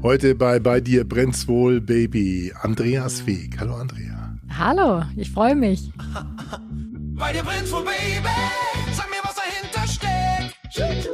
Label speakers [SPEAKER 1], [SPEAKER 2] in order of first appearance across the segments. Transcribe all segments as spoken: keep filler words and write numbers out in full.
[SPEAKER 1] Heute bei Bei dir brennt's wohl, Baby. Andreas Weg. Hallo, Andrea.
[SPEAKER 2] Hallo, ich freue mich.
[SPEAKER 3] Bei dir brennt's wohl, Baby. Sag mir, was dahinter steckt.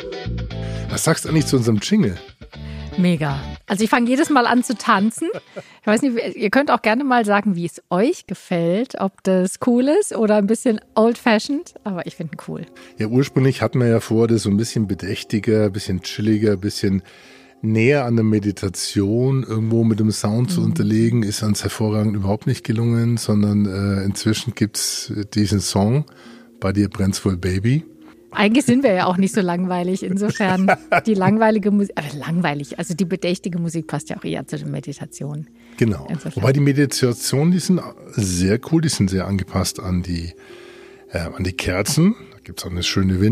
[SPEAKER 1] Was sagst du eigentlich zu unserem Jingle?
[SPEAKER 2] Mega. Also ich fange jedes Mal an zu tanzen. Ich weiß nicht, ihr könnt auch gerne mal sagen, wie es euch gefällt, ob das cool ist oder ein bisschen old-fashioned, aber ich finde ihn cool.
[SPEAKER 1] Ja, ursprünglich hatten wir ja vor, das so ein bisschen bedächtiger, ein bisschen chilliger, ein bisschen näher an der Meditation irgendwo mit dem Sound mhm. zu unterlegen, ist uns hervorragend überhaupt nicht gelungen, sondern äh, inzwischen gibt's diesen Song, Bei dir brennt's wohl, Baby.
[SPEAKER 2] Eigentlich sind wir ja auch nicht so langweilig, insofern die langweilige Musik, aber langweilig, also die bedächtige Musik passt ja auch eher zu den Meditationen.
[SPEAKER 1] Genau, insofern. Wobei die Meditationen, die sind sehr cool, die sind sehr angepasst an die, äh, an die Kerzen. Da gibt's auch eine schöne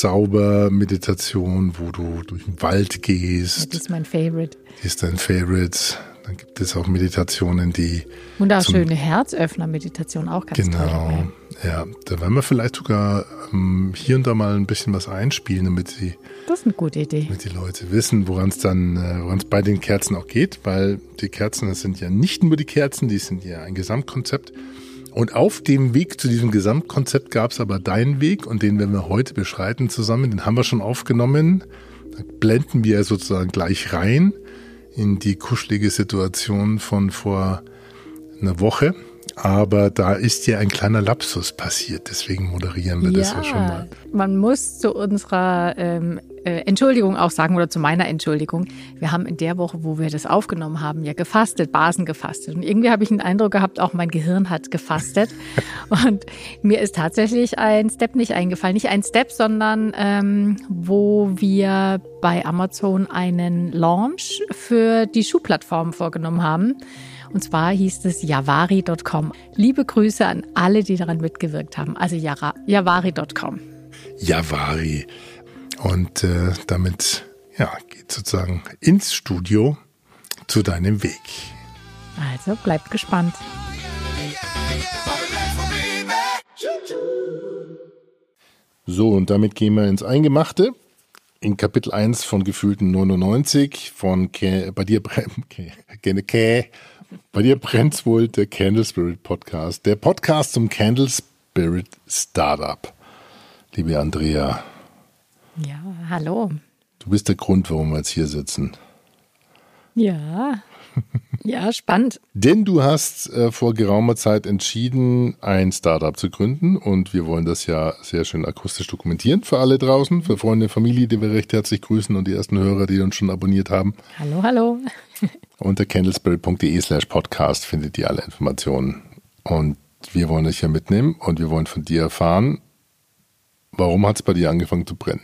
[SPEAKER 1] Winterzauber-Meditation, wo du durch den Wald gehst.
[SPEAKER 2] Ja, das ist mein Favorite.
[SPEAKER 1] Die ist dein Favorite. Dann gibt es auch Meditationen, die...
[SPEAKER 2] Wunderschöne Herzöffner-Meditation, auch ganz
[SPEAKER 1] genau, toll. Genau, ja. Da werden wir vielleicht sogar ähm, hier und da mal ein bisschen was einspielen, damit sie...
[SPEAKER 2] Das ist eine gute Idee.
[SPEAKER 1] Damit die Leute wissen, woran es dann, äh, woran es bei den Kerzen auch geht, weil die Kerzen, das sind ja nicht nur die Kerzen, die sind ja ein Gesamtkonzept. Und auf dem Weg zu diesem Gesamtkonzept gab es aber deinen Weg und den werden wir heute beschreiten zusammen. Den haben wir schon aufgenommen. Da blenden wir sozusagen gleich rein in die kuschelige Situation von vor einer Woche. Aber da ist ja ein kleiner Lapsus passiert, deswegen moderieren wir
[SPEAKER 2] ja,
[SPEAKER 1] das ja schon mal.
[SPEAKER 2] Man muss zu unserer ähm, äh, Entschuldigung auch sagen, oder zu meiner Entschuldigung, wir haben in der Woche, wo wir das aufgenommen haben, ja gefastet, Basen gefastet. Und irgendwie habe ich den Eindruck gehabt, auch mein Gehirn hat gefastet. Und mir ist tatsächlich ein Step nicht eingefallen. Nicht ein Step, sondern ähm, wo wir bei Amazon einen Launch für die Schuhplattform vorgenommen haben. Und zwar hieß es javari Punkt com. Liebe Grüße an alle, die daran mitgewirkt haben. Also javari Punkt com.
[SPEAKER 1] Javari. Und äh, damit ja, geht sozusagen ins Studio zu deinem Weg.
[SPEAKER 2] Also bleibt gespannt.
[SPEAKER 1] So, und damit gehen wir ins Eingemachte. In Kapitel eins von Gefühlten neunundneunzig von Ke- bei dir brennt Ke- Ke- bei dir brennt's wohl, der Candle Spirit Podcast. Der Podcast zum Candle Spirit Startup. Liebe Andrea.
[SPEAKER 2] Ja, hallo.
[SPEAKER 1] Du bist der Grund, warum wir jetzt hier sitzen.
[SPEAKER 2] Ja, ja, spannend.
[SPEAKER 1] Denn du hast äh, vor geraumer Zeit entschieden, ein Startup zu gründen und wir wollen das ja sehr schön akustisch dokumentieren für alle draußen, für Freunde, Familie, die wir recht herzlich grüßen und die ersten Hörer, die uns schon abonniert haben.
[SPEAKER 2] Hallo, hallo.
[SPEAKER 1] Unter candlespirit punkt de slash podcast findet ihr alle Informationen. Und wir wollen euch hier mitnehmen und wir wollen von dir erfahren, warum hat es bei dir angefangen zu brennen?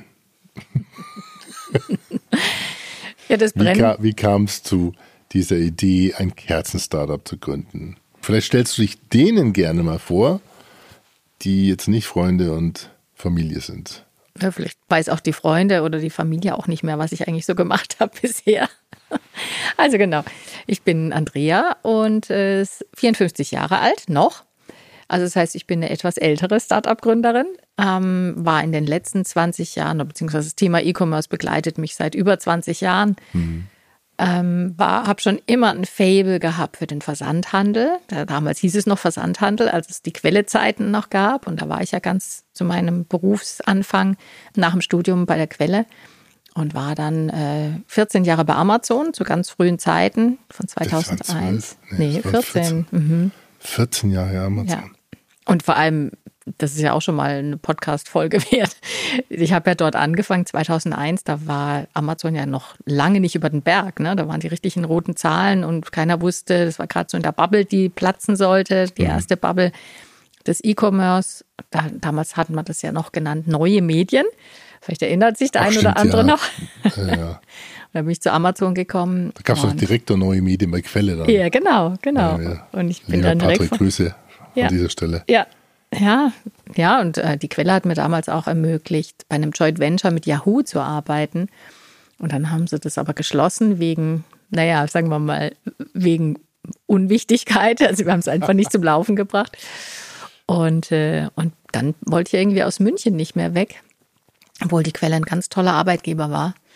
[SPEAKER 2] Ja, das Brennen.
[SPEAKER 1] Wie, ka- wie kam es zu dieser Idee, ein Kerzen-Startup zu gründen? Vielleicht stellst du dich denen gerne mal vor, die jetzt nicht Freunde und Familie sind.
[SPEAKER 2] Ja, vielleicht weiß auch die Freunde oder die Familie auch nicht mehr, was ich eigentlich so gemacht habe bisher. Also genau, ich bin Andrea und äh, vierundfünfzig Jahre alt, noch. Also das heißt, ich bin eine etwas ältere Start-up-Gründerin, ähm, war in den letzten zwanzig Jahren, beziehungsweise das Thema E-Commerce begleitet mich seit über zwanzig Jahren. Mhm. Ähm, habe schon immer ein Faible gehabt für den Versandhandel. Da, damals hieß es noch Versandhandel, als es die Quellezeiten noch gab. Und da war ich ja ganz zu meinem Berufsanfang nach dem Studium bei der Quelle und war dann äh, vierzehn Jahre bei Amazon zu ganz frühen Zeiten von zweitausendeins. Nee, nee vierzehn. vierzehn. Mhm.
[SPEAKER 1] vierzehn Jahre Amazon.
[SPEAKER 2] Ja. Und vor allem, das ist ja auch schon mal eine Podcast-Folge wert. Ich habe ja dort angefangen, zweitausendeins, da war Amazon ja noch lange nicht über den Berg. Ne? Da waren die richtigen roten Zahlen und keiner wusste, das war gerade so in der Bubble, die platzen sollte, die erste mhm. Bubble des E-Commerce. Da, damals hatten wir das ja noch genannt, neue Medien. Vielleicht erinnert sich der Ach, ein stimmt, oder andere
[SPEAKER 1] ja.
[SPEAKER 2] noch.
[SPEAKER 1] Ja, ja.
[SPEAKER 2] Da bin ich zu Amazon gekommen.
[SPEAKER 1] Da gab es doch direkt eine neue Medien bei Quelle dann.
[SPEAKER 2] Ja, genau, genau.
[SPEAKER 1] Ja, ja.
[SPEAKER 2] Und ich bin
[SPEAKER 1] Lieber
[SPEAKER 2] dann direkt
[SPEAKER 1] Patrick,
[SPEAKER 2] von,
[SPEAKER 1] Grüße
[SPEAKER 2] ja.
[SPEAKER 1] an dieser Stelle.
[SPEAKER 2] Ja, ja, ja. Und äh, die Quelle hat mir damals auch ermöglicht, bei einem Joint Venture mit Yahoo zu arbeiten. Und dann haben sie das aber geschlossen wegen, naja, sagen wir mal, wegen Unwichtigkeit. Also wir haben es einfach nicht zum Laufen gebracht. Und, äh, und dann wollte ich irgendwie aus München nicht mehr weg, obwohl die Quelle ein ganz toller Arbeitgeber war.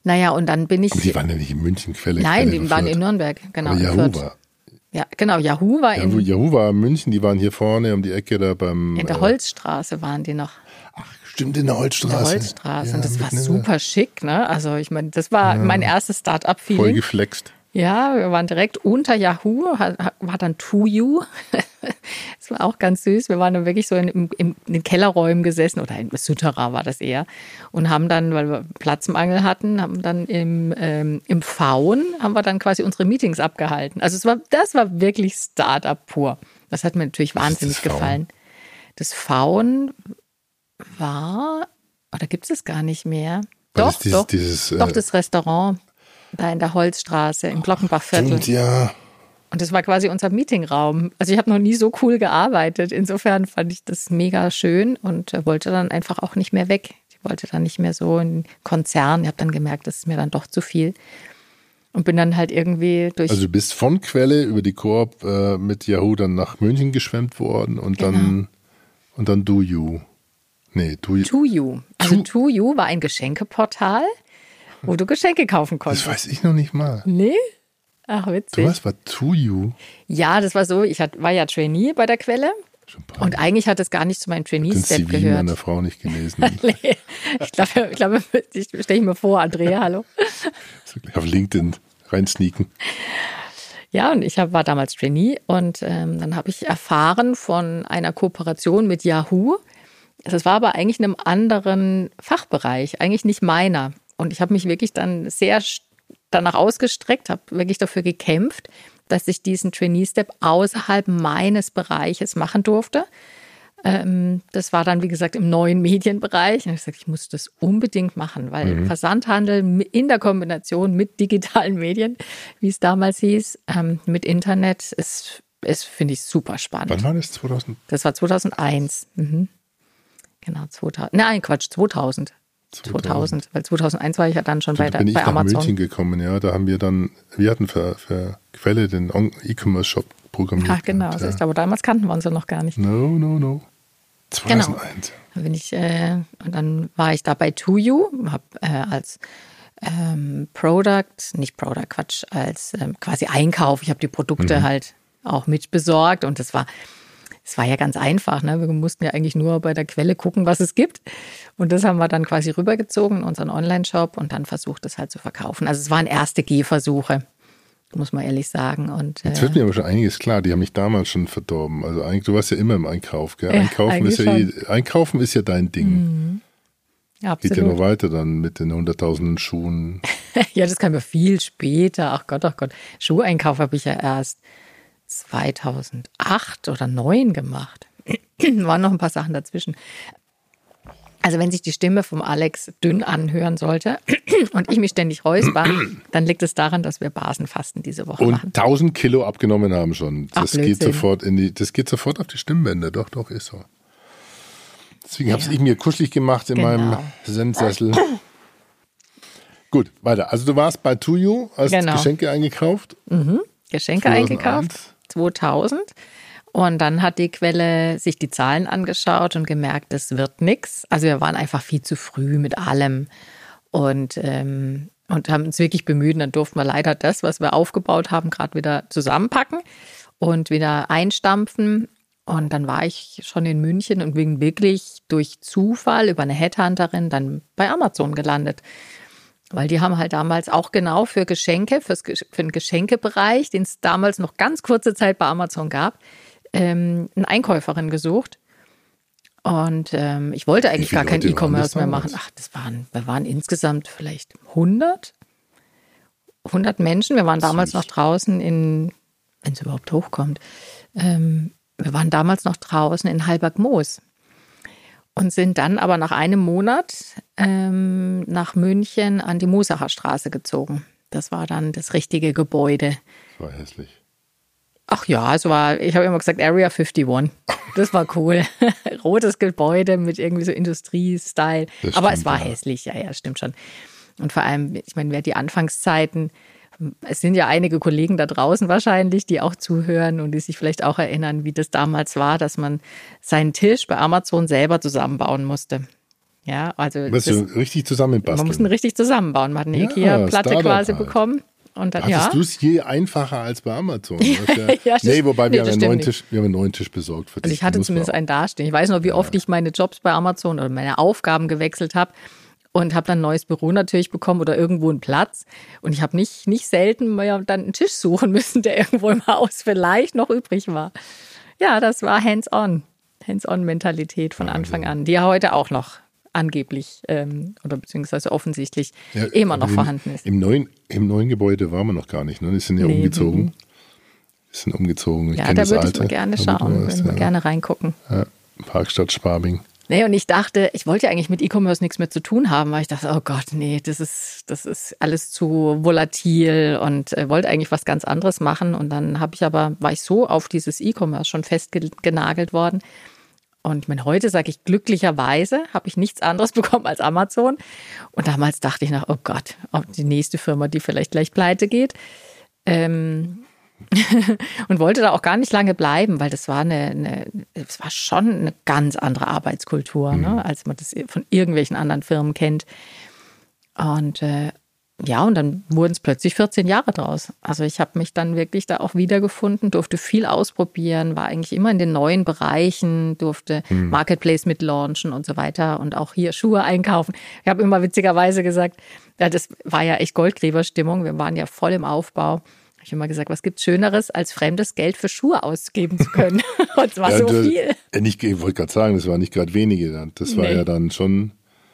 [SPEAKER 2] Naja, und dann bin ich...
[SPEAKER 1] Aber die waren ja nicht in München, Quelle.
[SPEAKER 2] Nein,
[SPEAKER 1] Quelle
[SPEAKER 2] die waren
[SPEAKER 1] Fürth.
[SPEAKER 2] in Nürnberg, genau.
[SPEAKER 1] Aber
[SPEAKER 2] in
[SPEAKER 1] Yahoo
[SPEAKER 2] Fürth.
[SPEAKER 1] war.
[SPEAKER 2] Ja, genau, Yahoo war
[SPEAKER 1] Yahoo,
[SPEAKER 2] in,
[SPEAKER 1] Yahoo war in München, die waren hier vorne um die Ecke da beim.
[SPEAKER 2] in der
[SPEAKER 1] äh,
[SPEAKER 2] Holzstraße waren die noch.
[SPEAKER 1] Ach, stimmt, in der
[SPEAKER 2] In
[SPEAKER 1] Holzstraße.
[SPEAKER 2] der Holzstraße.
[SPEAKER 1] Ja,
[SPEAKER 2] Und das war
[SPEAKER 1] mitten in
[SPEAKER 2] super schick, ne? Also ich meine, das war mein erstes
[SPEAKER 1] der- Voll
[SPEAKER 2] Start-up-Feeling.
[SPEAKER 1] geflext.
[SPEAKER 2] Ja, wir waren direkt unter Yahoo, ha- ha- war dann To You. Das war auch ganz süß. Wir waren dann wirklich so in, im, im, in den Kellerräumen gesessen, oder in Souterrain war das eher, und haben dann, weil wir Platzmangel hatten, haben dann im, ähm, im Faun, haben wir dann quasi unsere Meetings abgehalten. Also es war, das war wirklich Start-up pur. Das hat mir natürlich
[SPEAKER 1] Was ist
[SPEAKER 2] wahnsinnig
[SPEAKER 1] das Faun?
[SPEAKER 2] gefallen. Das Faun war, oder gibt es es gar nicht mehr?
[SPEAKER 1] War
[SPEAKER 2] Doch,
[SPEAKER 1] das dieses-
[SPEAKER 2] doch,
[SPEAKER 1] dieses, äh,
[SPEAKER 2] doch, das Restaurant da in der Holzstraße, im Glockenbachviertel.
[SPEAKER 1] Stimmt, ja.
[SPEAKER 2] Und das war quasi unser Meetingraum. Also ich habe noch nie so cool gearbeitet. Insofern fand ich das mega schön und äh, wollte dann einfach auch nicht mehr weg. Ich wollte dann nicht mehr so in Konzern. Ich habe dann gemerkt, das ist mir dann doch zu viel. Und bin dann halt irgendwie durch...
[SPEAKER 1] Also du bist von Quelle über die Coop äh, mit Yahoo dann nach München geschwemmt worden und dann und dann Do You. Nee, Do You.
[SPEAKER 2] To You. Also
[SPEAKER 1] To-
[SPEAKER 2] To You war ein Geschenkeportal, wo du Geschenke kaufen
[SPEAKER 1] Das
[SPEAKER 2] konntest.
[SPEAKER 1] weiß ich noch nicht mal.
[SPEAKER 2] Nee? Ach, witzig.
[SPEAKER 1] Du was war To You?
[SPEAKER 2] Ja, das war so, ich hat, war ja Trainee bei der Quelle.
[SPEAKER 1] Schon ein paar
[SPEAKER 2] Und eigentlich hat es gar nicht zu meinem
[SPEAKER 1] den
[SPEAKER 2] Trainee-Step
[SPEAKER 1] C V
[SPEAKER 2] gehört.
[SPEAKER 1] meiner Frau nicht gelesen.
[SPEAKER 2] Nee, ich glaube, ich glaube, ich stelle ich mir vor, Andrea, hallo.
[SPEAKER 1] Auf LinkedIn reinsneaken.
[SPEAKER 2] Ja, und ich hab, war damals Trainee und ähm, dann habe ich erfahren von einer Kooperation mit Yahoo. Das war aber eigentlich in einem anderen Fachbereich, eigentlich nicht meiner. Und ich habe mich wirklich dann sehr st- danach ausgestreckt, habe wirklich dafür gekämpft, dass ich diesen Trainee-Step außerhalb meines Bereiches machen durfte. Ähm, das war dann, wie gesagt, im neuen Medienbereich. Und ich habe gesagt, ich muss das unbedingt machen, weil
[SPEAKER 1] Mhm.
[SPEAKER 2] Versandhandel in der Kombination mit digitalen Medien, wie es damals hieß, ähm, mit Internet, ist, ist finde ich, super spannend.
[SPEAKER 1] Wann war das? zweitausend?
[SPEAKER 2] Das war zweitausendeins. Mhm. Genau, zweitausend. Nein, Quatsch, zweitausend. zweitausend. Weil zweitausendeins war ich ja dann schon bei,
[SPEAKER 1] Da
[SPEAKER 2] der,
[SPEAKER 1] bin ich
[SPEAKER 2] bei
[SPEAKER 1] nach
[SPEAKER 2] Amazon.
[SPEAKER 1] München gekommen, ja. Da haben wir dann, wir hatten für, für Quelle den On- E-Commerce-Shop programmiert.
[SPEAKER 2] Ach, genau.
[SPEAKER 1] gehabt,
[SPEAKER 2] Das ist,
[SPEAKER 1] ja.
[SPEAKER 2] aber damals kannten wir uns ja noch gar nicht.
[SPEAKER 1] No, no, no. zweitausendeins.
[SPEAKER 2] Dann bin ich, äh, und dann war ich da bei To You, habe äh, als ähm, Product, nicht Product, Quatsch, als ähm, quasi Einkauf. Ich habe die Produkte
[SPEAKER 1] Mhm.
[SPEAKER 2] halt auch mit besorgt und das war, es war ja ganz einfach. Ne? Wir mussten ja eigentlich nur bei der Quelle gucken, was es gibt. Und das haben wir dann quasi rübergezogen in unseren Online-Shop und dann versucht, das halt zu verkaufen. Also es waren erste Gehversuche, muss man ehrlich sagen. Und,
[SPEAKER 1] Jetzt
[SPEAKER 2] äh,
[SPEAKER 1] wird mir aber schon einiges klar, die haben mich damals schon verdorben. Also eigentlich, du warst ja immer im Einkauf, gell?
[SPEAKER 2] Ja,
[SPEAKER 1] Einkaufen, ist ja,
[SPEAKER 2] eigentlich
[SPEAKER 1] je- Einkaufen ist ja dein Ding. Geht ja
[SPEAKER 2] absolut.
[SPEAKER 1] noch weiter dann mit den hunderttausenden Schuhen.
[SPEAKER 2] Ja, das kam ja viel später. Ach Gott, ach Gott. Schuheinkauf habe ich ja erst zweitausendacht oder neun gemacht. Waren noch ein paar Sachen dazwischen. Also wenn sich die Stimme vom Alex dünn anhören sollte und ich mich ständig räusper, dann liegt es daran, dass wir Basenfasten diese Woche
[SPEAKER 1] Und
[SPEAKER 2] machen.
[SPEAKER 1] tausend Kilo abgenommen haben schon.
[SPEAKER 2] Ach,
[SPEAKER 1] Das geht
[SPEAKER 2] Blödsinn.
[SPEAKER 1] sofort in die, das geht sofort auf die Stimmbänder. Doch, doch, ist so. Deswegen habe ich mir kuschelig gemacht in
[SPEAKER 2] Genau.
[SPEAKER 1] meinem Sendsessel. Gut, weiter. Also du warst bei To You, hast
[SPEAKER 2] Genau.
[SPEAKER 1] Geschenke eingekauft.
[SPEAKER 2] Geschenke
[SPEAKER 1] zweitausendeins.
[SPEAKER 2] eingekauft, zweitausend. Und dann hat die Quelle sich die Zahlen angeschaut und gemerkt, das wird nix. Also wir waren einfach viel zu früh mit allem und, ähm, und haben uns wirklich bemüht. Und dann durften wir leider das, was wir aufgebaut haben, gerade wieder zusammenpacken und wieder einstampfen. Und dann war ich schon in München und bin wirklich durch Zufall über eine Headhunterin dann bei Amazon gelandet. Weil die haben halt damals auch genau für Geschenke, fürs, Gesch- für den Geschenkebereich, den es damals noch ganz kurze Zeit bei Amazon gab, ähm, eine Einkäuferin gesucht. Und ähm, ich wollte eigentlich
[SPEAKER 1] viele
[SPEAKER 2] gar kein
[SPEAKER 1] Leute waren das
[SPEAKER 2] E-Commerce mehr machen.
[SPEAKER 1] damals?
[SPEAKER 2] Ach, das waren, wir waren insgesamt vielleicht hundert, hundert Menschen. Wir waren damals noch draußen in, wenn es überhaupt hochkommt, ähm, wir waren damals noch draußen in Halberg-Moos. Und sind dann aber nach einem Monat ähm, nach München an die Mosacher Straße gezogen. Das war dann das richtige Gebäude.
[SPEAKER 1] Das war hässlich.
[SPEAKER 2] Ach ja, es war, ich habe immer gesagt Area einundfünfzig. Das war cool. Rotes Gebäude mit irgendwie so Industrie-Style.
[SPEAKER 1] Das
[SPEAKER 2] Aber
[SPEAKER 1] stimmt,
[SPEAKER 2] es war
[SPEAKER 1] ja.
[SPEAKER 2] hässlich, ja, ja, stimmt schon. Und vor allem, ich meine, wer die Anfangszeiten, es sind ja einige Kollegen da draußen wahrscheinlich, die auch zuhören und die sich vielleicht auch erinnern, wie das damals war, dass man seinen Tisch bei Amazon selber zusammenbauen musste. Ja, also
[SPEAKER 1] Was
[SPEAKER 2] das,
[SPEAKER 1] du richtig zusammenbasteln.
[SPEAKER 2] man muss ihn richtig zusammenbauen. Man hat eine
[SPEAKER 1] Ja,
[SPEAKER 2] Ikea-Platte
[SPEAKER 1] Startup
[SPEAKER 2] quasi
[SPEAKER 1] halt.
[SPEAKER 2] bekommen. Und dann,
[SPEAKER 1] Hattest
[SPEAKER 2] ja.
[SPEAKER 1] du es je einfacher als bei Amazon? Ja,
[SPEAKER 2] Ja, das-
[SPEAKER 1] nee, wobei
[SPEAKER 2] nee,
[SPEAKER 1] wir,
[SPEAKER 2] das
[SPEAKER 1] haben einen neuen
[SPEAKER 2] stimmt
[SPEAKER 1] Tisch, wir haben einen neuen Tisch besorgt für dich.
[SPEAKER 2] Also ich hatte
[SPEAKER 1] Muss man
[SPEAKER 2] zumindest
[SPEAKER 1] auch.
[SPEAKER 2] einen dastehen. Ich weiß noch, wie oft ich meine Jobs bei Amazon oder meine Aufgaben gewechselt habe und habe dann ein neues Büro natürlich bekommen oder irgendwo einen Platz. Und ich habe nicht, nicht selten mal dann einen Tisch suchen müssen, der irgendwo im Haus vielleicht noch übrig war. Ja, das war Hands-on. Hands-on-Mentalität von Anfang an, die ja heute auch noch angeblich ähm, oder beziehungsweise offensichtlich
[SPEAKER 1] Ja,
[SPEAKER 2] immer noch
[SPEAKER 1] aber
[SPEAKER 2] vorhanden
[SPEAKER 1] im,
[SPEAKER 2] ist.
[SPEAKER 1] Im neuen, Im neuen Gebäude waren wir noch gar nicht. Ne? Die sind ja
[SPEAKER 2] Nee,
[SPEAKER 1] umgezogen.
[SPEAKER 2] mhm.
[SPEAKER 1] Die sind umgezogen. Ich
[SPEAKER 2] Ja,
[SPEAKER 1] kenn
[SPEAKER 2] da
[SPEAKER 1] das
[SPEAKER 2] würde ich
[SPEAKER 1] alte.
[SPEAKER 2] mal gerne
[SPEAKER 1] Da
[SPEAKER 2] schauen,
[SPEAKER 1] wir
[SPEAKER 2] würde ich mal
[SPEAKER 1] ja.
[SPEAKER 2] gerne reingucken.
[SPEAKER 1] Ja, Parkstadt Schwabing.
[SPEAKER 2] Nee, und ich dachte, ich wollte ja eigentlich mit E-Commerce nichts mehr zu tun haben, weil ich dachte, oh Gott, nee, das ist, das ist alles zu volatil und äh, wollte eigentlich was ganz anderes machen. Und dann habe ich aber, war ich so auf dieses E-Commerce schon festgenagelt worden. Und ich meine, heute sage ich glücklicherweise, habe ich nichts anderes bekommen als Amazon. Und damals dachte ich noch, oh Gott, ob die nächste Firma, die vielleicht gleich pleite geht. Ähm, und wollte da auch gar nicht lange bleiben, weil das war eine, eine das war schon eine ganz andere Arbeitskultur, mhm. ne, als man das von irgendwelchen anderen Firmen kennt. Und äh, ja, und dann wurden es plötzlich vierzehn Jahre draus. Also ich habe mich dann wirklich da auch wiedergefunden, durfte viel ausprobieren, war eigentlich immer in den neuen Bereichen, durfte mhm. Marketplace mitlaunchen und so weiter und auch hier Schuhe einkaufen. Ich habe immer witzigerweise gesagt, ja, das war ja echt Goldgräberstimmung, wir waren ja voll im Aufbau. Ich habe immer gesagt, was gibt's Schöneres, als fremdes Geld für Schuhe ausgeben zu können? Und es war
[SPEAKER 1] Ja,
[SPEAKER 2] so
[SPEAKER 1] du,
[SPEAKER 2] viel.
[SPEAKER 1] Ja, nicht, ich wollte gerade sagen, das war nicht gerade wenige. Das war
[SPEAKER 2] Nee.
[SPEAKER 1] ja dann schon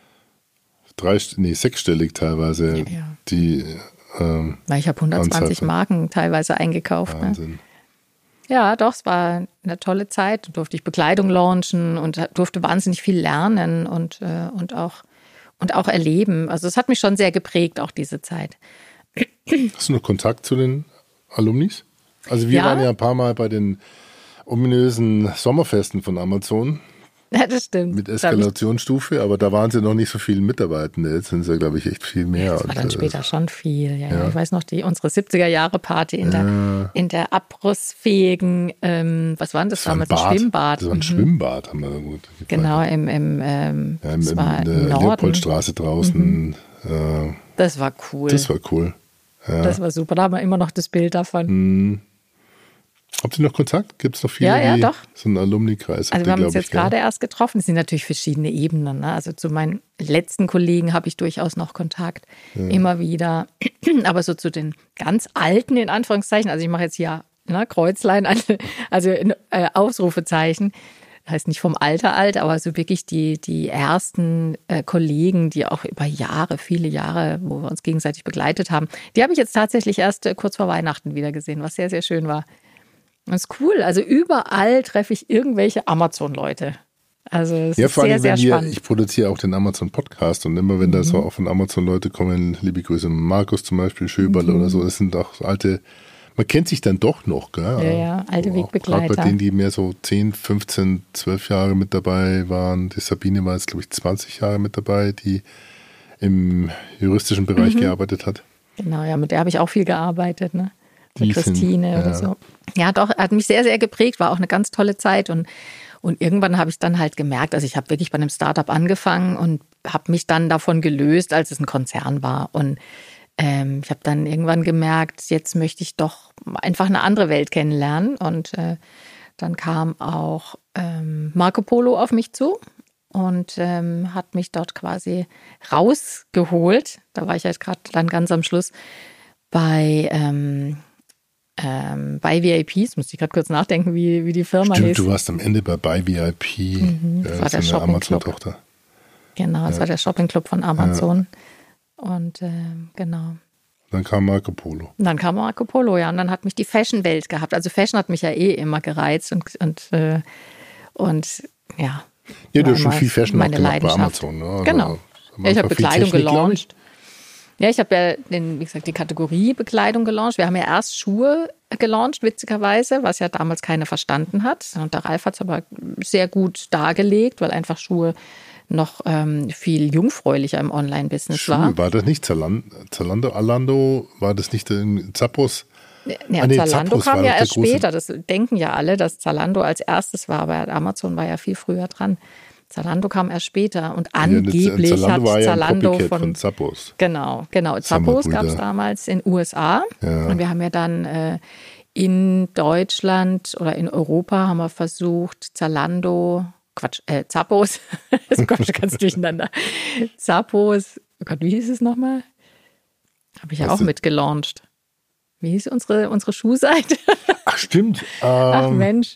[SPEAKER 1] drei, nee, sechsstellig teilweise.
[SPEAKER 2] Ja.
[SPEAKER 1] Die ähm,
[SPEAKER 2] Weil ich habe hundertzwanzig
[SPEAKER 1] Anzahl.
[SPEAKER 2] Marken teilweise eingekauft. Ne?
[SPEAKER 1] Wahnsinn.
[SPEAKER 2] Ja, doch, es war eine tolle Zeit. Da durfte ich Bekleidung launchen und durfte wahnsinnig viel lernen und, äh, und, auch, und auch erleben. Also es hat mich schon sehr geprägt, auch diese Zeit.
[SPEAKER 1] Hast du noch Kontakt zu den Alumnis? Also wir
[SPEAKER 2] Ja.
[SPEAKER 1] waren ja ein paar Mal bei den ominösen Sommerfesten von Amazon
[SPEAKER 2] Ja, das stimmt.
[SPEAKER 1] mit
[SPEAKER 2] Da hab ich-
[SPEAKER 1] Eskalationsstufe, aber da waren sie noch nicht so viele Mitarbeitende. Jetzt sind sie, glaube ich, echt viel mehr.
[SPEAKER 2] Das war
[SPEAKER 1] Und,
[SPEAKER 2] dann
[SPEAKER 1] äh,
[SPEAKER 2] später schon viel. Ja, ja.
[SPEAKER 1] ja.
[SPEAKER 2] Ich weiß noch, die, unsere siebziger-Jahre-Party in, der, in der abrissfähigen, ähm, was war denn das,
[SPEAKER 1] das war ein
[SPEAKER 2] damals? Ein
[SPEAKER 1] Bad.
[SPEAKER 2] Schwimmbad.
[SPEAKER 1] Das war ein
[SPEAKER 2] Mhm.
[SPEAKER 1] Schwimmbad, haben wir da gut.
[SPEAKER 2] Genau, im, im, ähm,
[SPEAKER 1] Ja, im,
[SPEAKER 2] das
[SPEAKER 1] im,
[SPEAKER 2] war
[SPEAKER 1] in
[SPEAKER 2] im
[SPEAKER 1] der
[SPEAKER 2] Norden.
[SPEAKER 1] Leopoldstraße draußen. Äh,
[SPEAKER 2] Das war cool.
[SPEAKER 1] das war cool. Ja.
[SPEAKER 2] Das war super. Da haben wir immer noch das Bild davon.
[SPEAKER 1] Habt ihr noch Kontakt? Gibt es noch viele,
[SPEAKER 2] Ja, ja,
[SPEAKER 1] die
[SPEAKER 2] doch.
[SPEAKER 1] so einen Alumni-Kreis
[SPEAKER 2] Also wir haben uns
[SPEAKER 1] glaub
[SPEAKER 2] jetzt gerade erst getroffen. Es sind natürlich verschiedene Ebenen. Ne? Also zu meinen letzten Kollegen habe ich durchaus noch Kontakt. Immer wieder. Aber so zu den ganz Alten, in Anführungszeichen, also ich mache jetzt hier ne, Kreuzlein, also in, äh, Ausrufezeichen. Heißt nicht vom Alter alt, aber so wirklich die, die ersten äh, Kollegen, die auch über Jahre, viele Jahre, wo wir uns gegenseitig begleitet haben, die habe ich jetzt tatsächlich erst äh, kurz vor Weihnachten wieder gesehen, was sehr, sehr schön war. Das ist cool. Also überall treffe ich irgendwelche Amazon-Leute. Also es
[SPEAKER 1] Ja,
[SPEAKER 2] ist
[SPEAKER 1] vor allem,
[SPEAKER 2] sehr, sehr
[SPEAKER 1] wenn wir,
[SPEAKER 2] spannend.
[SPEAKER 1] ich produziere auch den Amazon-Podcast und immer wenn da so auch von Amazon-Leute kommen, liebe Grüße, Markus zum Beispiel, Schöberl
[SPEAKER 2] Mhm.
[SPEAKER 1] oder so, das sind auch alte, man kennt sich dann doch noch, gell?
[SPEAKER 2] Ja, ja, alte
[SPEAKER 1] Auch
[SPEAKER 2] Wegbegleiter.
[SPEAKER 1] Gerade bei denen, die mehr so zehn, fünfzehn, zwölf Jahre mit dabei waren. Die Sabine war jetzt, glaube ich, zwanzig Jahre mit dabei, die im juristischen Bereich
[SPEAKER 2] Mhm.
[SPEAKER 1] gearbeitet hat.
[SPEAKER 2] Genau, ja, mit der habe ich auch viel gearbeitet, ne?
[SPEAKER 1] Die
[SPEAKER 2] Mit
[SPEAKER 1] sind-
[SPEAKER 2] Christine
[SPEAKER 1] ja.
[SPEAKER 2] oder so. Ja, doch, hat mich sehr, sehr geprägt, war auch eine ganz tolle Zeit und Und irgendwann habe ich dann halt gemerkt, also ich habe wirklich bei einem Startup angefangen und habe mich dann davon gelöst, als es ein Konzern war. Und ähm, ich habe dann irgendwann gemerkt, jetzt möchte ich doch einfach eine andere Welt kennenlernen. Und äh, dann kam auch ähm, Marco Polo auf mich zu und ähm, hat mich dort quasi rausgeholt. Da war ich halt gerade dann ganz am Schluss bei... Ähm, Ähm, bei V I Ps, musste ich gerade kurz nachdenken, wie, wie die Firma
[SPEAKER 1] Stimmt,
[SPEAKER 2] hieß.
[SPEAKER 1] du warst am Ende bei Buy V I P,
[SPEAKER 2] Mhm, das
[SPEAKER 1] äh,
[SPEAKER 2] war der
[SPEAKER 1] so eine
[SPEAKER 2] Shopping
[SPEAKER 1] Amazon-Tochter.
[SPEAKER 2] Genau, das
[SPEAKER 1] Ja.
[SPEAKER 2] war der Shopping-Club von Amazon. Und ähm, genau.
[SPEAKER 1] Dann kam Marco Polo.
[SPEAKER 2] Und dann kam Marco Polo, ja. Und dann hat mich die Fashion-Welt gehabt. Also Fashion hat mich ja eh immer gereizt und, und, äh, und ja.
[SPEAKER 1] Ja, du
[SPEAKER 2] war
[SPEAKER 1] hast schon
[SPEAKER 2] immer
[SPEAKER 1] viel Fashion auch
[SPEAKER 2] meine
[SPEAKER 1] gemacht bei
[SPEAKER 2] Leidenschaft.
[SPEAKER 1] Amazon. Ne? Also
[SPEAKER 2] Genau.
[SPEAKER 1] am
[SPEAKER 2] Ja, ich
[SPEAKER 1] Anfang
[SPEAKER 2] habe
[SPEAKER 1] viel
[SPEAKER 2] Bekleidung
[SPEAKER 1] Technik, glaub ich.
[SPEAKER 2] gelauncht. Ja, ich habe ja, den, wie gesagt, die Kategorie Bekleidung gelauncht. Wir haben ja erst Schuhe gelauncht, witzigerweise, was ja damals keiner verstanden hat. Und der Ralf hat es aber sehr gut dargelegt, weil einfach Schuhe noch ähm, viel jungfräulicher im Online-Business war.
[SPEAKER 1] Schuhe, war das nicht Zalando, Zalando, Alando, war das nicht in Zappos?
[SPEAKER 2] Ja,
[SPEAKER 1] Ah, nee,
[SPEAKER 2] Zalando
[SPEAKER 1] Zappos war
[SPEAKER 2] kam ja
[SPEAKER 1] doch der
[SPEAKER 2] erst
[SPEAKER 1] große.
[SPEAKER 2] später. Das denken ja alle, dass Zalando als erstes war, aber Amazon war ja viel früher dran. Zalando kam erst später und
[SPEAKER 1] Ja,
[SPEAKER 2] angeblich
[SPEAKER 1] Zalando
[SPEAKER 2] hat
[SPEAKER 1] war ja ein
[SPEAKER 2] Zalando
[SPEAKER 1] Copycat
[SPEAKER 2] von,
[SPEAKER 1] von Zappos.
[SPEAKER 2] genau, genau, Zappos
[SPEAKER 1] Sammelbrüder.
[SPEAKER 2] gab es damals in U S A
[SPEAKER 1] Ja.
[SPEAKER 2] und wir haben ja dann äh, in Deutschland oder in Europa haben wir versucht, Zalando, Quatsch, äh, Zappos, das kommt schon ganz durcheinander, Zappos, oh Gott, wie hieß es nochmal? Habe ich ja
[SPEAKER 1] Weißt
[SPEAKER 2] auch
[SPEAKER 1] du-
[SPEAKER 2] mitgelauncht. Wie hieß unsere, unsere Schuhseite?
[SPEAKER 1] Ach, stimmt.
[SPEAKER 2] Ach
[SPEAKER 1] Ähm,
[SPEAKER 2] Mensch.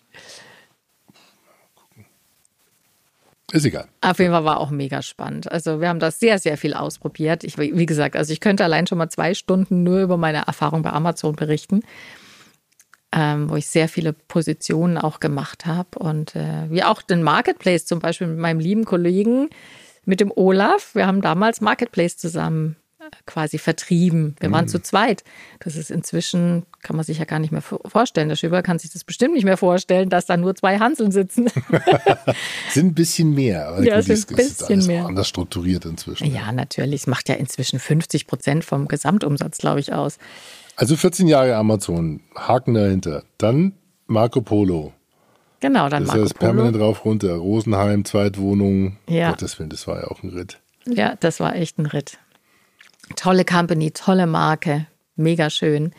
[SPEAKER 1] ist egal.
[SPEAKER 2] Auf jeden Fall war auch mega spannend. Also wir haben das sehr, sehr viel ausprobiert. Ich, wie gesagt, also ich könnte allein schon mal zwei Stunden nur über meine Erfahrung bei Amazon berichten, ähm, wo ich sehr viele Positionen auch gemacht habe. Und äh, wie auch den Marketplace zum Beispiel mit meinem lieben Kollegen, mit dem Olaf. Wir haben damals Marketplace zusammen quasi vertrieben. Wir waren zu zweit. Das ist inzwischen, kann man sich ja gar nicht mehr vorstellen. Der Schöber kann sich das bestimmt nicht mehr vorstellen, dass da nur zwei Hanseln sitzen.
[SPEAKER 1] Sind ein bisschen mehr. Aber
[SPEAKER 2] Ja,
[SPEAKER 1] gut,
[SPEAKER 2] sind
[SPEAKER 1] es
[SPEAKER 2] ein
[SPEAKER 1] ist
[SPEAKER 2] bisschen
[SPEAKER 1] alles
[SPEAKER 2] mehr.
[SPEAKER 1] anders strukturiert inzwischen.
[SPEAKER 2] Ja, natürlich. Es macht ja inzwischen fünfzig Prozent vom Gesamtumsatz, glaube ich, aus.
[SPEAKER 1] Also vierzehn Jahre Amazon, Haken dahinter. Dann Marco Polo.
[SPEAKER 2] Genau, dann
[SPEAKER 1] Das
[SPEAKER 2] Marco
[SPEAKER 1] heißt permanent
[SPEAKER 2] Polo.
[SPEAKER 1] rauf, runter. Rosenheim, Zweitwohnung.
[SPEAKER 2] Ja.
[SPEAKER 1] Gottes Willen, das war ja auch ein Ritt.
[SPEAKER 2] Ja, das war echt ein Ritt. Tolle Company, tolle Marke, mega schön.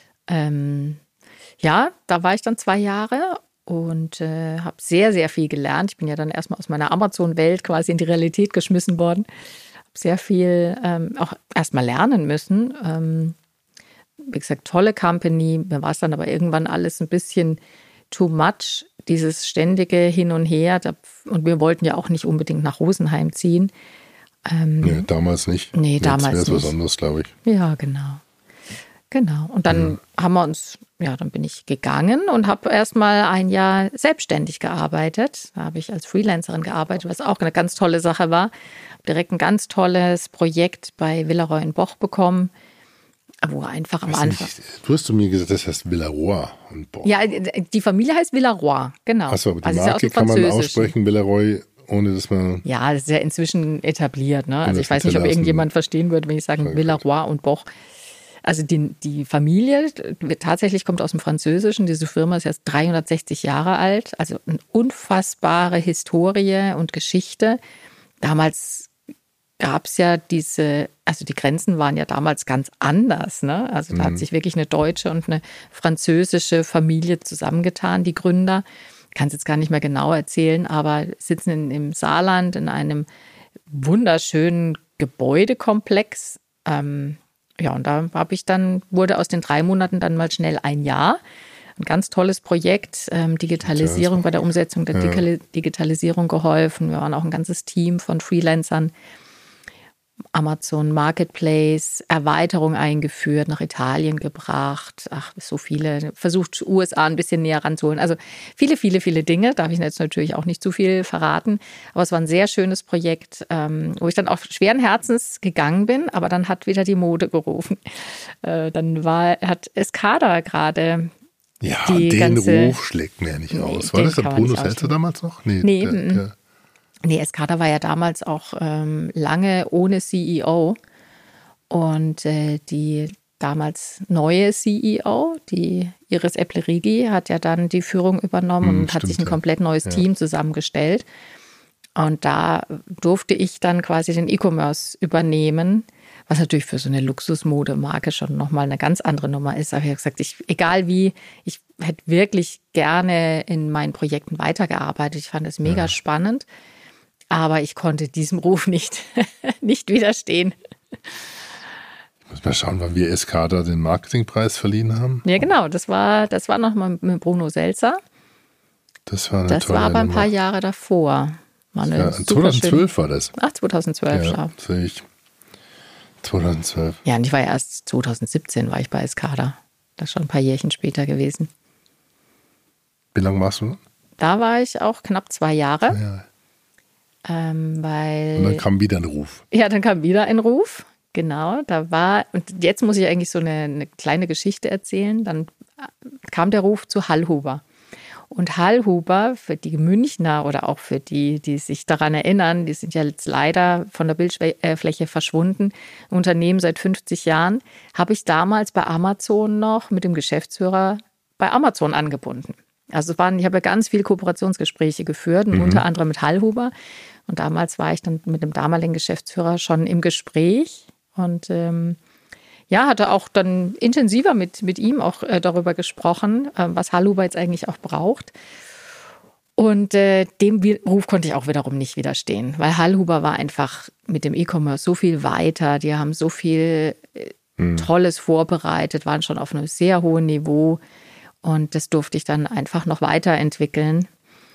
[SPEAKER 2] Ähm, ja, da war ich dann zwei Jahre und äh, habe sehr, sehr viel gelernt. Ich bin ja dann erstmal aus meiner Amazon-Welt quasi in die Realität geschmissen worden. Habe sehr viel ähm, auch erstmal lernen müssen. Ähm, wie gesagt, tolle Company. Mir war es dann aber irgendwann alles ein bisschen too much, dieses ständige Hin und Her. Da, und wir wollten ja auch nicht unbedingt nach Rosenheim ziehen. Ähm,
[SPEAKER 1] Nee, damals nicht.
[SPEAKER 2] Nee,
[SPEAKER 1] Jetzt
[SPEAKER 2] damals
[SPEAKER 1] wär's was
[SPEAKER 2] nicht.
[SPEAKER 1] anderes, glaube ich.
[SPEAKER 2] Ja, genau. Genau. Und dann
[SPEAKER 1] Mhm.
[SPEAKER 2] haben wir uns, ja, dann bin ich gegangen und habe erstmal ein Jahr selbstständig gearbeitet. Da habe ich als Freelancerin gearbeitet, was auch eine ganz tolle Sache war. Habe direkt ein ganz tolles Projekt bei Villeroy in Boch bekommen, wo einfach am
[SPEAKER 1] Weiß
[SPEAKER 2] Anfang.
[SPEAKER 1] nicht, du hast zu mir gesagt, das heißt Villaroy. Und boah.
[SPEAKER 2] Ja, die Familie heißt Villeroy, genau.
[SPEAKER 1] Achso, aber die
[SPEAKER 2] Also ist ja aus
[SPEAKER 1] Marke
[SPEAKER 2] dem
[SPEAKER 1] kann man
[SPEAKER 2] Französischen.
[SPEAKER 1] aussprechen, Villaroy, ohne dass man...
[SPEAKER 2] Ja, das ist ja inzwischen etabliert. Ne? Also
[SPEAKER 1] das
[SPEAKER 2] ich weiß nicht, ob
[SPEAKER 1] hinterlassen.
[SPEAKER 2] irgendjemand verstehen würde, wenn ich sage
[SPEAKER 1] Frankreich.
[SPEAKER 2] Villeroy und Boch. Also die, die Familie tatsächlich kommt aus dem Französischen. Diese Firma ist jetzt dreihundertsechzig Jahre alt. Also eine unfassbare Historie und Geschichte. Damals gab es ja diese, also die Grenzen waren ja damals ganz anders. Ne? Also da hat sich wirklich eine deutsche und eine französische Familie zusammengetan, die Gründer. Ich kann es jetzt gar nicht mehr genau erzählen, aber sitzen in, im Saarland in einem wunderschönen Gebäudekomplex. Ähm, ja, und da habe ich dann, wurde aus den drei Monaten dann mal schnell ein Jahr. Ein ganz tolles Projekt, ähm, Digitalisierung, bei der Umsetzung der Digital- Digitalisierung geholfen. Wir waren auch ein ganzes Team von Freelancern. Amazon Marketplace, Erweiterung eingeführt, nach Italien gebracht. Ach, so viele. Versucht, U S A ein bisschen näher ranzuholen. Also viele, viele, viele Dinge. Darf ich jetzt natürlich auch nicht zu viel verraten. Aber es war ein sehr schönes Projekt, ähm, wo ich dann auch schweren Herzens gegangen bin. Aber dann hat wieder die Mode gerufen. Äh, dann war, hat Escada gerade
[SPEAKER 1] Ja,
[SPEAKER 2] die
[SPEAKER 1] den
[SPEAKER 2] ganze-
[SPEAKER 1] Ruf schlägt mir ja nicht
[SPEAKER 2] Nee,
[SPEAKER 1] aus. War
[SPEAKER 2] den
[SPEAKER 1] das der
[SPEAKER 2] kann man
[SPEAKER 1] Bruno
[SPEAKER 2] nicht
[SPEAKER 1] Selzer
[SPEAKER 2] ausschlagen.
[SPEAKER 1] damals noch? Nee,
[SPEAKER 2] Nee,
[SPEAKER 1] der,
[SPEAKER 2] mm, mm.
[SPEAKER 1] der,
[SPEAKER 2] Nee, Escada war ja damals auch ähm, lange ohne C E O. Und äh, die damals neue C E O, die Iris Eplerigi, hat ja dann die Führung übernommen
[SPEAKER 1] Hm,
[SPEAKER 2] und hat
[SPEAKER 1] stimmt,
[SPEAKER 2] sich ein
[SPEAKER 1] ja.
[SPEAKER 2] komplett neues
[SPEAKER 1] Ja.
[SPEAKER 2] Team zusammengestellt. Und da durfte ich dann quasi den E-Commerce übernehmen, was natürlich für so eine Luxusmodemarke schon nochmal eine ganz andere Nummer ist. Aber ich habe gesagt, ich, egal wie, ich hätte wirklich gerne in meinen Projekten weitergearbeitet. Ich fand es mega
[SPEAKER 1] Ja.
[SPEAKER 2] spannend. Aber ich konnte diesem Ruf nicht, nicht widerstehen.
[SPEAKER 1] ich muss mal schauen, wann wir Escada den Marketingpreis verliehen haben.
[SPEAKER 2] Ja, genau. Das war, das war noch mal mit Bruno Selzer.
[SPEAKER 1] Das war eine
[SPEAKER 2] Das
[SPEAKER 1] tolle
[SPEAKER 2] war aber ein
[SPEAKER 1] Nummer.
[SPEAKER 2] paar Jahre davor. War eine
[SPEAKER 1] Ja,
[SPEAKER 2] super schöne-
[SPEAKER 1] zweitausendzwölf war das.
[SPEAKER 2] Ach, zweitausendzwölf, ja.
[SPEAKER 1] Ja, sehe ich. zweitausendzwölf.
[SPEAKER 2] Ja, und ich war ja erst zweitausendsiebzehn war ich bei Escada. Das ist schon ein paar Jährchen später gewesen.
[SPEAKER 1] Wie lange warst du?
[SPEAKER 2] Da war ich auch knapp zwei Jahre,
[SPEAKER 1] Ja.
[SPEAKER 2] ähm, weil...
[SPEAKER 1] Und dann kam wieder ein Ruf.
[SPEAKER 2] Ja, dann kam wieder ein Ruf. Genau, da war, und jetzt muss ich eigentlich so eine, eine kleine Geschichte erzählen. Dann kam der Ruf zu Hallhuber. Und Hallhuber, für die Münchner oder auch für die, die sich daran erinnern, die sind ja jetzt leider von der Bildfläche verschwunden, ein Unternehmen seit fünfzig Jahren, habe ich damals bei Amazon noch mit dem Geschäftsführer bei Amazon angebunden. Also es waren, ich habe ja ganz viele Kooperationsgespräche geführt, mhm. unter anderem mit Hallhuber. Und damals war ich dann mit dem damaligen Geschäftsführer schon im Gespräch und ähm, ja, hatte auch dann intensiver mit, mit ihm auch äh, darüber gesprochen, äh, was Hallhuber jetzt eigentlich auch braucht. Und äh, dem Ruf konnte ich auch wiederum nicht widerstehen, weil Hallhuber war einfach mit dem E-Commerce so viel weiter. Die haben so viel äh, hm. Tolles vorbereitet, waren schon auf einem sehr hohen Niveau. Und das durfte ich dann einfach noch weiterentwickeln.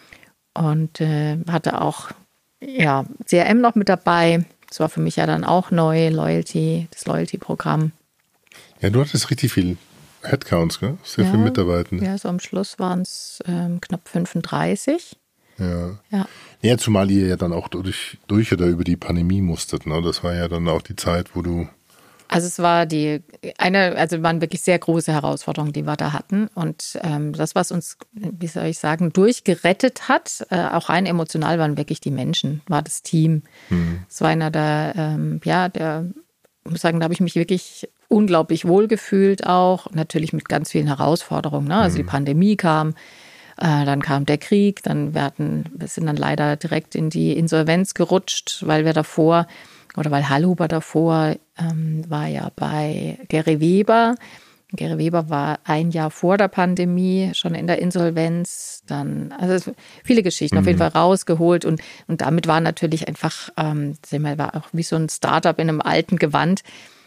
[SPEAKER 2] Und äh, hatte auch ja, C R M noch mit dabei. Das war für mich ja dann auch neu, Loyalty, das Loyalty-Programm.
[SPEAKER 1] Ja, du hattest richtig viel Headcounts, gell? Sehr ja, viele Mitarbeitende.
[SPEAKER 2] Ja, so am Schluss waren es ähm, knapp fünfunddreißig.
[SPEAKER 1] Ja.
[SPEAKER 2] ja.
[SPEAKER 1] Ja, zumal ihr ja dann auch durch, durch oder über die Pandemie musstet, ne? Das war ja dann auch die Zeit, wo du...
[SPEAKER 2] Also es war die eine, also waren wirklich sehr große Herausforderungen, die wir da hatten. Und ähm, das, was uns, wie soll ich sagen, durchgerettet hat, äh, auch rein emotional, waren wirklich die Menschen, war das Team. Hm. Es war einer der, ähm, ja, der, ich muss sagen, da habe ich mich wirklich unglaublich wohl gefühlt auch. Natürlich mit ganz vielen Herausforderungen. Ne? Also hm. die Pandemie kam, äh, dann kam der Krieg, dann wir hatten, wir sind dann leider direkt in die Insolvenz gerutscht, weil wir davor oder weil Hallhuber davor ähm, war ja bei Gary Weber. Gary Weber war ein Jahr vor der Pandemie schon in der Insolvenz. Dann, also viele Geschichten mhm. auf jeden Fall rausgeholt. Und, und damit war natürlich einfach, ähm, sehen wir, war auch wie so ein Startup in einem alten Gewand.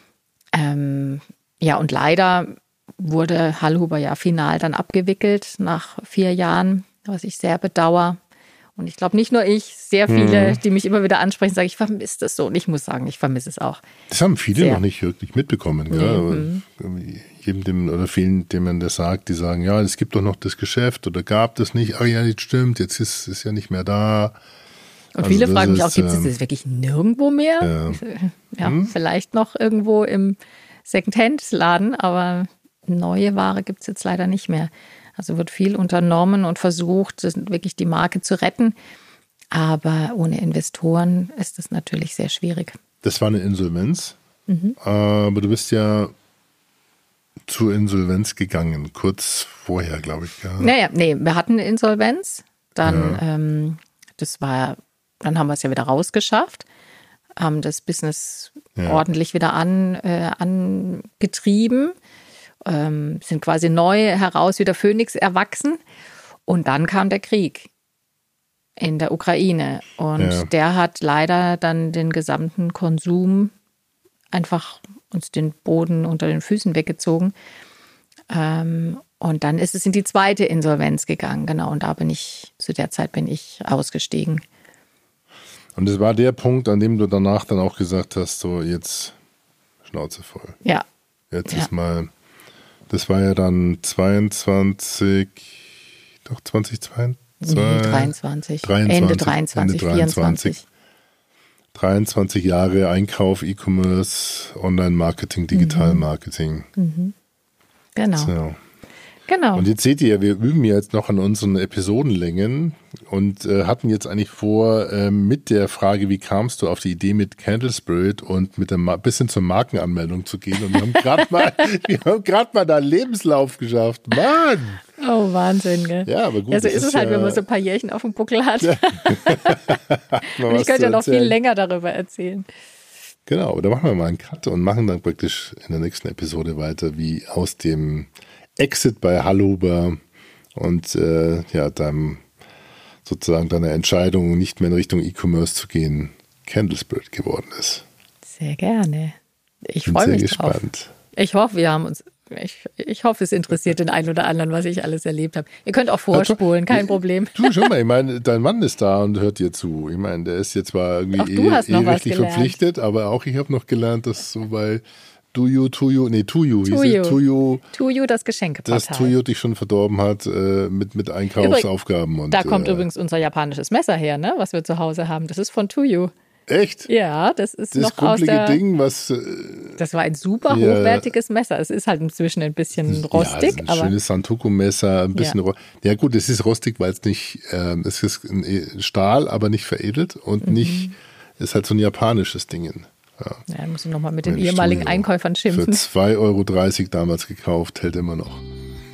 [SPEAKER 2] Ähm, ja, und leider wurde Hallhuber ja final dann abgewickelt nach vier Jahren, was ich sehr bedauere. Und ich glaube, nicht nur ich, sehr viele, mhm. die mich immer wieder ansprechen, sagen, ich vermisse das so. Und ich muss sagen, ich vermisse es auch.
[SPEAKER 1] Das haben viele sehr. noch nicht wirklich mitbekommen.
[SPEAKER 2] Nee,
[SPEAKER 1] ja.
[SPEAKER 2] mhm.
[SPEAKER 1] Jedem dem, oder vielen, denen man das sagt, die sagen, ja, es gibt doch noch das Geschäft oder gab das nicht. Ah ja, das stimmt, jetzt ist es ja nicht mehr da.
[SPEAKER 2] Und also viele fragen mich auch, gibt es das wirklich nirgendwo mehr? Ja, ja hm? vielleicht noch irgendwo im Secondhand-Laden, aber neue Ware gibt es jetzt leider nicht mehr. Also wird viel unternommen und versucht, wirklich die Marke zu retten. Aber ohne Investoren ist das natürlich sehr schwierig.
[SPEAKER 1] Das war eine Insolvenz.
[SPEAKER 2] Mhm.
[SPEAKER 1] Aber du bist ja zur Insolvenz gegangen, kurz vorher, glaube ich. Ja.
[SPEAKER 2] Naja, nee, wir hatten eine Insolvenz. Dann, ja. ähm, das war, dann haben wir es ja wieder rausgeschafft, haben das Business ja. ordentlich wieder an, äh, angetrieben. Ähm, sind quasi neu heraus wie der Phönix erwachsen. Und dann kam der Krieg in der Ukraine. Und ja. der hat leider dann den gesamten Konsum einfach uns den Boden unter den Füßen weggezogen. Ähm, und dann ist es in die zweite Insolvenz gegangen. Genau, und da bin ich, zu der Zeit bin ich ausgestiegen.
[SPEAKER 1] Und es war der Punkt, an dem du danach dann auch gesagt hast, so jetzt Schnauze voll.
[SPEAKER 2] Ja.
[SPEAKER 1] Jetzt
[SPEAKER 2] ja.
[SPEAKER 1] ist mal... Das war ja dann zweiundzwanzig, doch zweitausendzweiundzwanzig?
[SPEAKER 2] Nee, dreiundzwanzig.
[SPEAKER 1] dreiundzwanzig.
[SPEAKER 2] Ende dreiundzwanzig,
[SPEAKER 1] Ende dreiundzwanzig.
[SPEAKER 2] vierundzwanzig.
[SPEAKER 1] dreiundzwanzig Jahre Einkauf, E-Commerce, Online-Marketing, Digital-Marketing.
[SPEAKER 2] Mhm. Genau.
[SPEAKER 1] So.
[SPEAKER 2] Genau.
[SPEAKER 1] Und jetzt seht ihr, wir üben jetzt noch an unseren Episodenlängen und äh, hatten jetzt eigentlich vor, äh, mit der Frage, wie kamst du auf die Idee mit Candle Spirit und mit ein bisschen zur Markenanmeldung zu gehen. Und wir haben gerade mal, wir haben gerade mal da einen Lebenslauf geschafft. Mann!
[SPEAKER 2] Oh, Wahnsinn, gell?
[SPEAKER 1] Ja, aber gut.
[SPEAKER 2] Ja, so ist es halt, ja, wenn man so ein paar Jährchen auf dem Buckel hat. Ja. Und ich könnte ja noch viel länger darüber erzählen.
[SPEAKER 1] Genau, da machen wir mal einen Cut und machen dann praktisch in der nächsten Episode weiter, wie aus dem Exit bei Hallhuber und äh, ja, deinem sozusagen deiner Entscheidung, nicht mehr in Richtung E-Commerce zu gehen, Candle Spirit geworden ist.
[SPEAKER 2] Sehr gerne. Ich freue mich
[SPEAKER 1] sehr
[SPEAKER 2] drauf.
[SPEAKER 1] Gespannt.
[SPEAKER 2] Ich hoffe, wir haben uns, ich, ich hoffe, es interessiert den einen oder anderen, was ich alles erlebt habe. Ihr könnt auch vorspulen, kein Problem.
[SPEAKER 1] Du, schau mal, ich meine, dein Mann ist da und hört dir zu. Ich meine, der ist jetzt zwar irgendwie
[SPEAKER 2] auch du hast
[SPEAKER 1] eh,
[SPEAKER 2] noch
[SPEAKER 1] eh rechtlich verpflichtet, aber auch ich habe noch gelernt, dass so bei Tuyo, Tuyo, nee, Tuyo,
[SPEAKER 2] Tuyo.
[SPEAKER 1] Tuyo,
[SPEAKER 2] Tuyo, das Geschenkeportal.
[SPEAKER 1] Das Tuyo dich schon verdorben hat äh, mit, mit Einkaufsaufgaben. Und,
[SPEAKER 2] da kommt
[SPEAKER 1] äh,
[SPEAKER 2] übrigens unser japanisches Messer her, ne, was wir zu Hause haben. Das ist von Tuyo.
[SPEAKER 1] Echt?
[SPEAKER 2] Ja, das ist
[SPEAKER 1] das
[SPEAKER 2] noch aus der...
[SPEAKER 1] Ding, was... Äh,
[SPEAKER 2] das war ein super ja, hochwertiges Messer. Es ist halt inzwischen ein bisschen rostig.
[SPEAKER 1] Ja, ein
[SPEAKER 2] aber
[SPEAKER 1] schönes Santoku-Messer, ein bisschen... Ja, ja gut, es ist rostig, weil es nicht... Ähm, es ist ein Stahl, aber nicht veredelt und mhm. nicht... Es ist halt so ein japanisches Ding. Ja,
[SPEAKER 2] ja, muss ich nochmal mit den ehemaligen
[SPEAKER 1] Studio.
[SPEAKER 2] Einkäufern schimpfen.
[SPEAKER 1] Für zwei Euro dreißig damals gekauft, hält immer noch.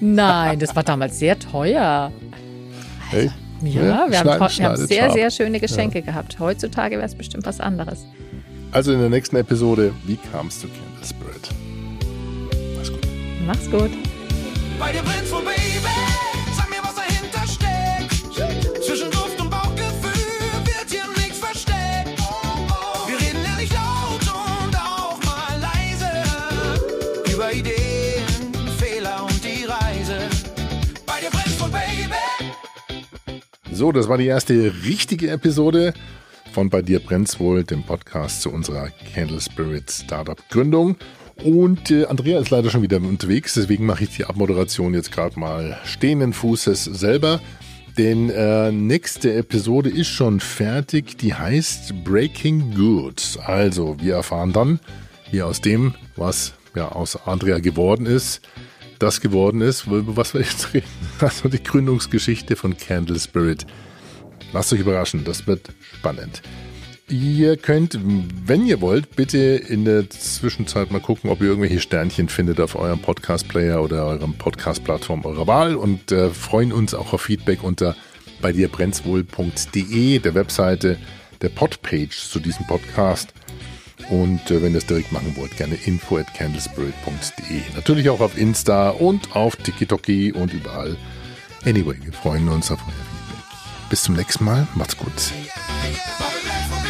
[SPEAKER 2] Nein, das war damals sehr teuer.
[SPEAKER 1] Hey,
[SPEAKER 2] Ja,
[SPEAKER 1] ja,
[SPEAKER 2] wir haben,
[SPEAKER 1] schneiden-
[SPEAKER 2] wir haben
[SPEAKER 1] schneidet
[SPEAKER 2] sehr,
[SPEAKER 1] scharf.
[SPEAKER 2] sehr schöne Geschenke gehabt. Heutzutage wäre es bestimmt was anderes.
[SPEAKER 1] Also in der nächsten Episode, wie kamst du Candle Spirit? Mach's gut.
[SPEAKER 2] Mach's gut.
[SPEAKER 3] Bei dir brennt's wohl, Baby. Sag mir, was dahinter steckt. Zwischen Duft und Bauchgefühl wird hier nichts versteckt. Wir reden ehrlich laut und auch mal leise über Ideen, Fehler und die Reise. Bei dir brennt's wohl, Baby.
[SPEAKER 1] So, das war die erste richtige Episode von Bei dir brennt's wohl, dem Podcast zu unserer Candle Spirit Startup Gründung. Und äh, Andrea ist leider schon wieder unterwegs, deswegen mache ich die Abmoderation jetzt gerade mal stehenden Fußes selber. Denn äh, nächste Episode ist schon fertig, die heißt Breaking Good. Also wir erfahren dann, wie aus dem, was ja aus Andrea geworden ist, das geworden ist, über was wir jetzt reden. Also die Gründungsgeschichte von Candle Spirit. Lasst euch überraschen, das wird spannend. Ihr könnt, wenn ihr wollt, bitte in der Zwischenzeit mal gucken, ob ihr irgendwelche Sternchen findet auf eurem Podcast-Player oder eurem Podcast-Plattform eurer Wahl und äh, freuen uns auch auf Feedback unter bei dir brennt's wohl punkt de, der Webseite, der Podpage zu diesem Podcast. Und äh, wenn ihr es direkt machen wollt, gerne info at candlespirit punkt de. Natürlich auch auf Insta und auf TikTok und überall. Anyway, wir freuen uns auf euer Feedback. Bis zum nächsten Mal. Macht's gut.
[SPEAKER 3] Bei dir brennt's wohl,